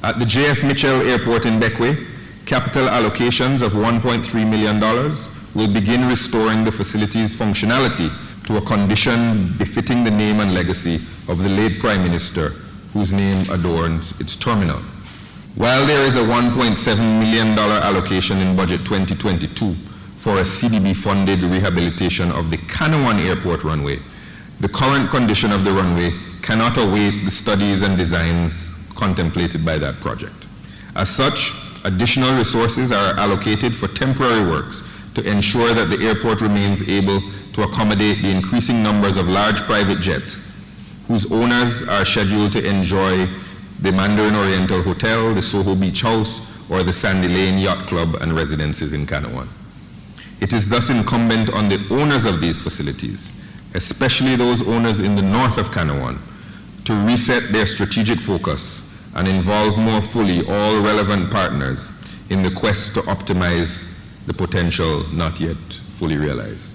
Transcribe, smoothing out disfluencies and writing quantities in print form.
At the J.F. Mitchell Airport in Bequia, capital allocations of $1.3 million will begin restoring the facility's functionality to a condition befitting the name and legacy of the late Prime Minister, whose name adorns its terminal. While there is a $1.7 million allocation in Budget 2022 for a CDB-funded rehabilitation of the Canouan Airport runway, the current condition of the runway cannot await the studies and designs contemplated by that project. As such, additional resources are allocated for temporary works to ensure that the airport remains able to accommodate the increasing numbers of large private jets whose owners are scheduled to enjoy the Mandarin Oriental Hotel, the Soho Beach House, or the Sandy Lane Yacht Club and residences in Canouan. It is thus incumbent on the owners of these facilities, especially those owners in the north of Canouan, to reset their strategic focus and involve more fully all relevant partners in the quest to optimize the potential not yet fully realized.